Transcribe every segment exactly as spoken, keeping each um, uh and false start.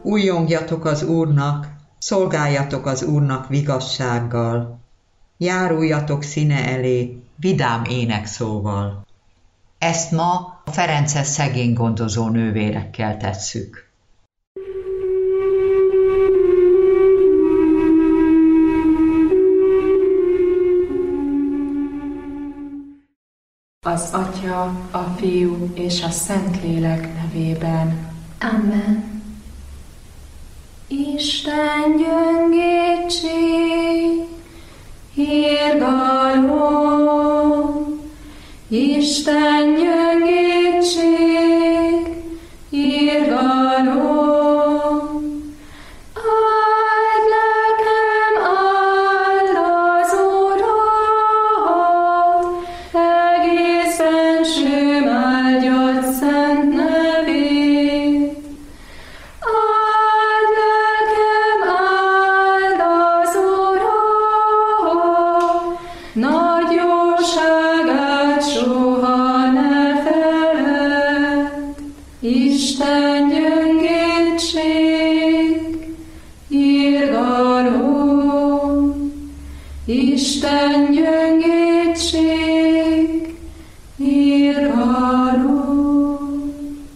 Újjongjatok az Úrnak, szolgáljatok az Úrnak vigassággal, járuljatok színe elé vidám énekszóval. Ezt ma a ferences szegény gondozó nővérekkel tesszük. Az Atya, a Fiú és a Szentlélek nevében. Amen. Isten gyöngétség, irgalom, Isten gyöngétség, irgalom. Áld lelkem, áld az Urat, egész fensőm áldjad szent nevét. Áld lelkem, áld az Urat, nagy jóságát soha ne feledd. Isten gyöngétség, irgalom, Isten gyöngétség, irgalom.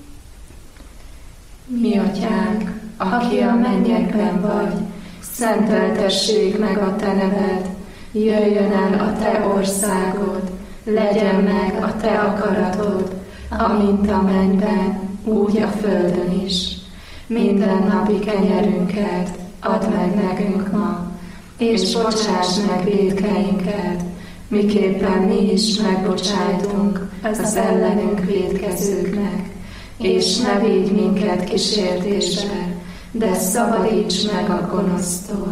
Mi Atyánk, aki a mennyekben vagy, szenteltessék meg a te neved, jöjjön el a te országod, legyen meg a te akaratod, amint a mennyben, úgy a földön is. Minden napi kenyerünket add meg nekünk ma, és bocsáss meg vétkeinket, miképpen mi is megbocsájtunk az ellenünk vétkezőknek, és ne védj minket kísértésbe, de szabadíts meg a gonosztól.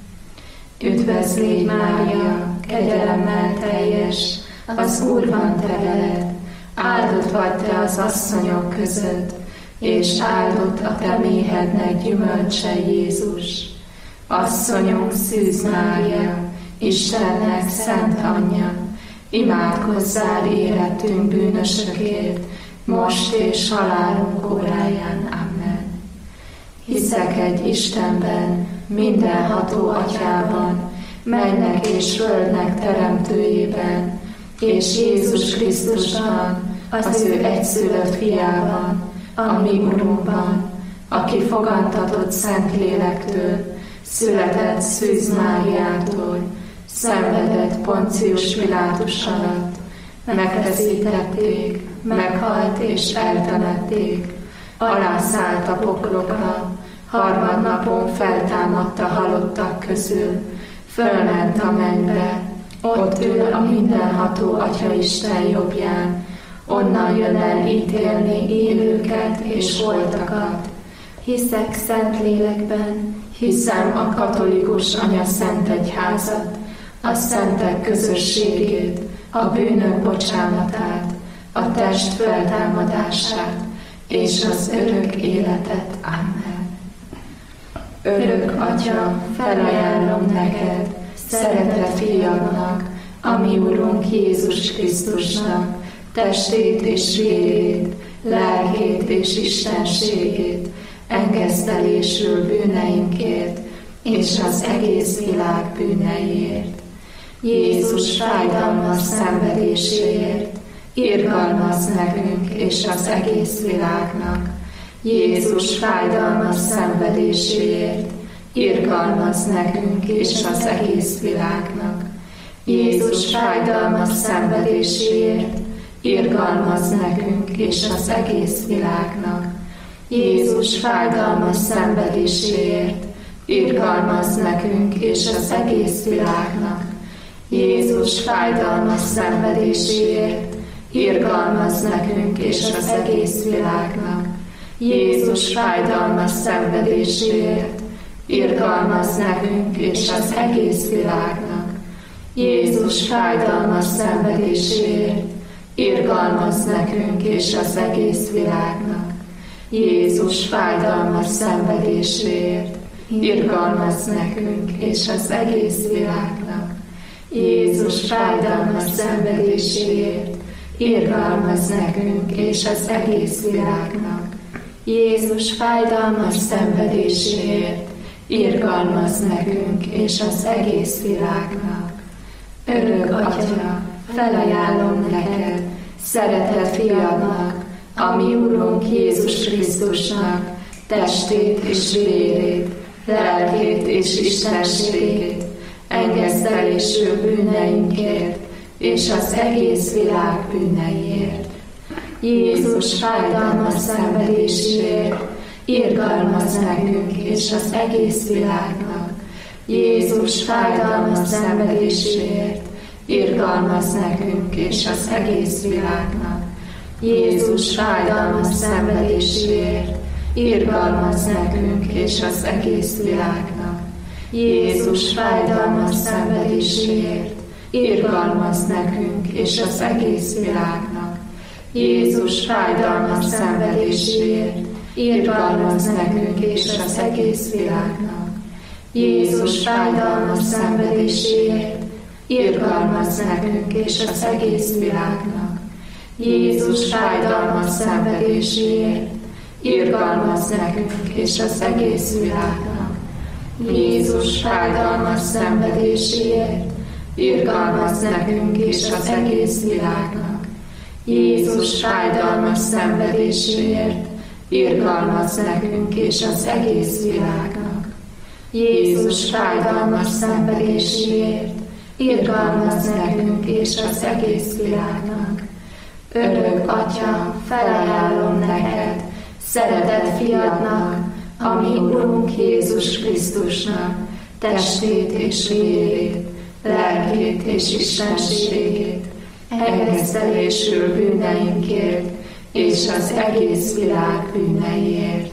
Üdvözl légy, Mária, kegyelemmel teljes, az Úr van te veled, áldott vagy te az asszonyok között, és áldott a te méhednek gyümölcse, Jézus. Asszonyunk, Szűz Mária, Istennek szent anyja, imádkozzál érettünk bűnösökért, most és halálunk óráján. Amen. Hiszek egy Istenben, mindenható Atyában, mennek és földnek teremtőjében, és Jézus Krisztusban, az ő egyszülött fiában, a mi Urunkban, aki fogantatott Szentlélektől, született Szűz Máriától, szenvedett Poncius Pilátus alatt, megfeszítették, meghalt és eltemették, alászállt a poklokra, harmadnapon feltámadt a halottak közül, fölment a mennybe, ott ül a mindenható Atya Isten jobbján, onnan jön el ítélni élőket és holtakat. Hiszek Szentlélekben, hiszem a katolikus Anya Szent Egyházat, a szentek közösségét, a bűnök bocsánatát, a test feltámadását és az örök életet. Amen. Örök Atya, felajánlom neked, szeretett fiadnak, a mi Urunk Jézus Krisztusnak, testét és vérét, lelkét és istenségét, engesztelésül bűneinkért, és az egész világ bűneiért. Jézus fájdalmas szenvedéséért, irgalmaz nekünk és az egész világnak. Jézus fájdalmas szenvedéséért, irgalmaz nekünk és az egész világnak. Jézus fájdalmas szenvedéséért, irgalmaz nekünk és az egész világnak. Jézus fájdalmas szenvedéséért, irgalmaz nekünk és az egész világnak. Jézus fájdalmas szenvedéséért, irgalmaz nekünk és az egész világnak. Jézus fájdalmas szenvedéséért, irgalmaz nekünk és az egész világnak. Jézus fájdalmas szenvedéséért, irgalmaz nekünk és az egész világnak. Jézus fájdalmas szenvedéséért, irgalmaz nekünk és az egész világnak. Jézus fájdalmas szenvedéséért, irgalmaz nekünk és az egész világnak. Jézus fájdalmas szenvedéséért irgalmazz nekünk és az egész világnak. Örök Atya, felajánlom neked, szeretett fiadnak, a mi Urunk Jézus Krisztusnak, testét és vérét, lelkét és istenségét, engesztelésül bűneinkért, és az egész világ bűneiért. Jézus fájdalmas szenvedéséért irgalmazz nekünk és az egész világnak. Jézus fájdalmas szenvedéséért irgalmazz nekünk és az egész világnak. Jézus fájdalmas szenvedéséért irgalmazz nekünk és az egész világnak. Jézus fájdalmas szenvedéséért irgalmazz nekünk és az egész világnak. Jézus fájdalmas szenvedéséért irgalmazz nekünk és az egész világnak. Jézus fájdalmas szenvedéséért irgalmazz nekünk és az egész világnak. Jézus fájdalmas szenvedéséért irgalmazz nekünk és az egész világnak. Jézus fájdalmas szenvedéséért irgalmazz nekünk és az egész világnak. Jézus fájdalmas szenvedéséért irgalmazz nekünk és az egész világnak. Jézus fájdalmas szenvedéséért irgalmazz nekünk és az egész világnak. Örök Atya, felajánlom neked, szeretett fiadnak, a mi Urunk Jézus Krisztusnak, testét és vérét, lelkét és istenségét, engesztelésül bűneinkért, és az egész világ bűneiért.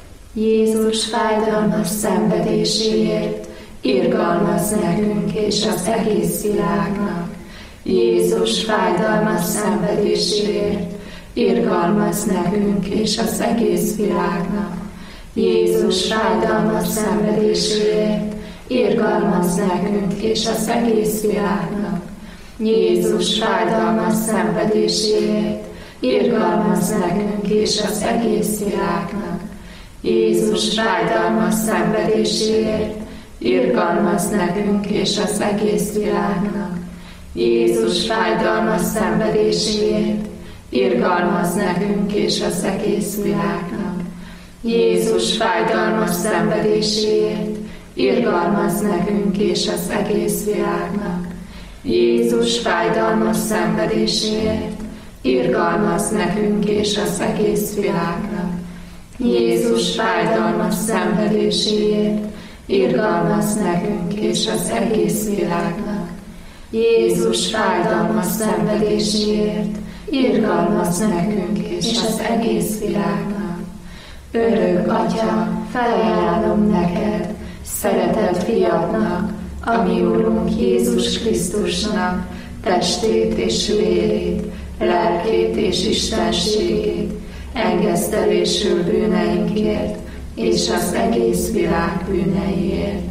Jézus fájdalmas szenvedéséért irgalmazz nekünk és az egész világnak. Jézus fájdalmas szenvedéséért irgalmazz nekünk és az egész világnak. Jézus fájdalmas szenvedéséért irgalmazz nekünk és az egész világnak. Jézus fájdalmas szenvedéséért irgalmazz nekünk és az egész világnak. Jézus fájdalmas szenvedéséért irgalmazz nekünk és az egész világnak. Jézus fájdalmas szenvedéséért irgalmazz nekünk és az egész világnak. Jézus fájdalmas szenvedéséért irgalmazz nekünk és az egész világnak. Jézus fájdalmas szenvedéséért irgalmazz nekünk és az egész világnak. Jézus fájdalmas szenvedéséért irgalmazz nekünk és az egész világnak. Jézus fájdalmas szenvedéséért irgalmazz nekünk és az egész világnak. Örök Atya, felajánlom neked, szeretett fiadnak, a mi Urunk Jézus Krisztusnak, testét és vérét, lelkét és istenségét, engesztelésül bűneinkért, és az egész világ bűneiért.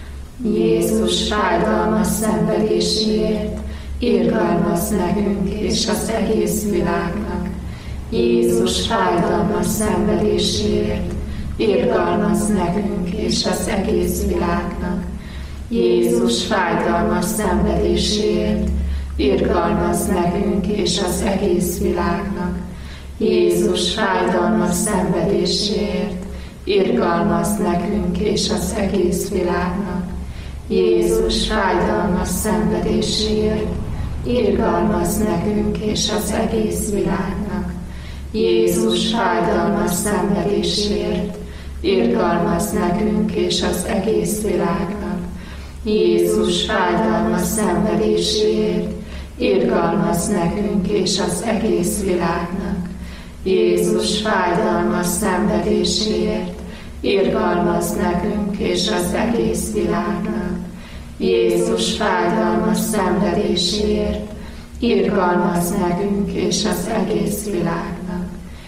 Jézus fájdalmas szenvedéséért irgalmazz nekünk és az egész világnak. Jézus fájdalmas szenvedéséért irgalmazz nekünk és az egész világnak. Jézus fájdalmas szenvedéséért irgalmazz nekünk és az egész világnak. Jézus fájdalmas szenvedéséért irgalmazz nekünk és az egész világnak. Jézus fájdalmas szenvedéséért irgalmazz nekünk és az egész világnak. Jézus fájdalmas szenvedéséért irgalmazz nekünk és az egész világnak. Jézus fájdalmas szenvedéséért irgalmazz nekünk és az egész világnak. Jézus fájdalmas szenvedéséért irgalmazz nekünk és az egész világnak. Jézus fájdalmas szenvedéséért irgalmazz nekünk és az egész világnak.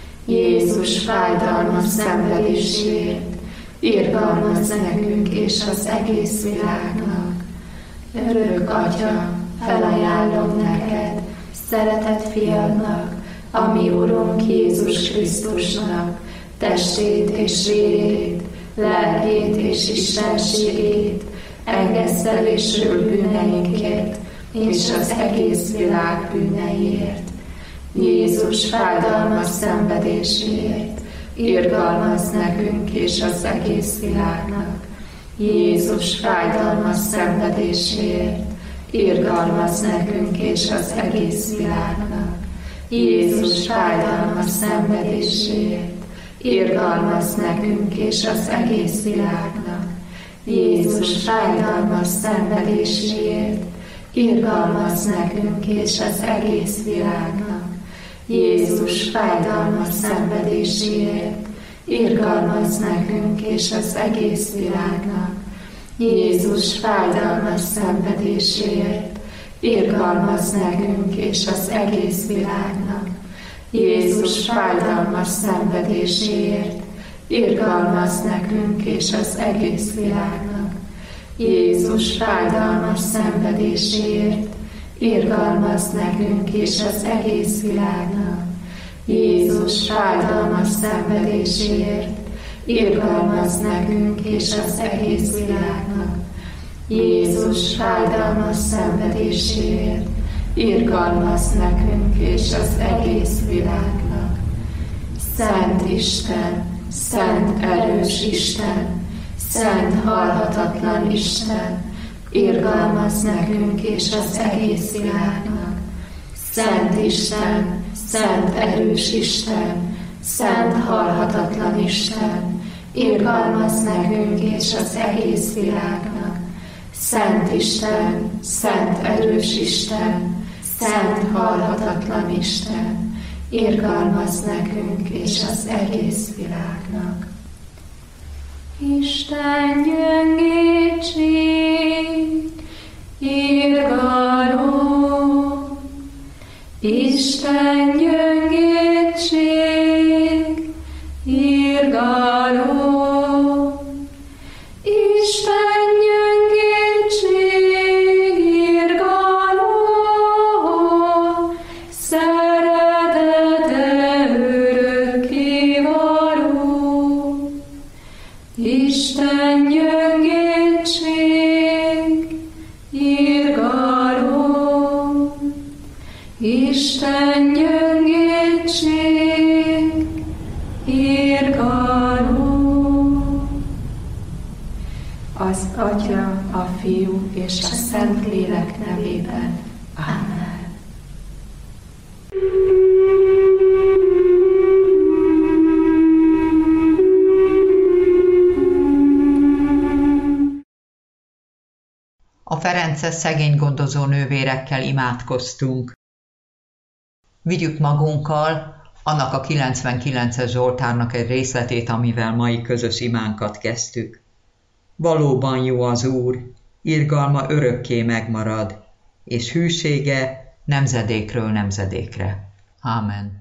Jézus fájdalmas szenvedéséért irgalmazz nekünk és az egész világnak. Örök Atya, felajánlom neked, szeretett fiadnak, a mi Urunk Jézus Krisztusnak, testét és vérét, lelkét és istenségét, engesztelésről bűneinkért, és az egész világ bűneiért. Jézus fájdalmas szenvedéséért, irgalmaz nekünk és az egész világnak. Jézus fájdalmas szenvedéséért, irgalmaz nekünk és az egész világnak. Jézus fájdalmas szenvedéséért, irgalmaz nekünk és az egész világnak. Jézus fájdalmas szenvedéséért, irgalmaz nekünk és az egész világnak. Jézus fájdalmas szenvedéséért, irgalmaz nekünk és az egész világnak. Jézus fájdalmas szenvedéséért, irgalmaz nekünk és az egész világnak. Jézus fájdalmas szenvedéséért, irgalmaz nekünk és az egész világnak. Jézus fájdalmas szenvedéséért, irgalmaz nekünk és az egész világnak. Jézus fájdalmas szenvedéséért, irgalmaz nekünk és az egész világnak. Jézus fájdalmas szenvedéséért, irgalmaz nekünk és az egész világnak. Szent Isten, szent erős Isten, szent halhatatlan Isten, irgalmaz nekünk és az egész világnak. Szent Isten, szent erős Isten, szent halhatatlan Isten, irgalmaz nekünk és az egész világnak. Szent Isten, szent erős Isten, szent halhatatlan Isten, irgalmaz nekünk és az egész világnak. Isten gyöngétség, irgalom, Isten gyöngétség, irgalom, Isten gyöngétség, irgalom, szeretete örökkévaló. Isten gyöngétség, irgalom, Isten gyöngétség, irgalom. Az Atya, a Fiú és a Szentlélek nevében. Amen. A ferences szegény gondozó nővérekkel imádkoztunk. Vigyük magunkkal annak a kilencvenkilences Zsoltárnak egy részletét, amivel mai közös imánkat kezdtük. Valóban jó az Úr, irgalma örökké megmarad, és hűsége nemzedékről nemzedékre. Ámen.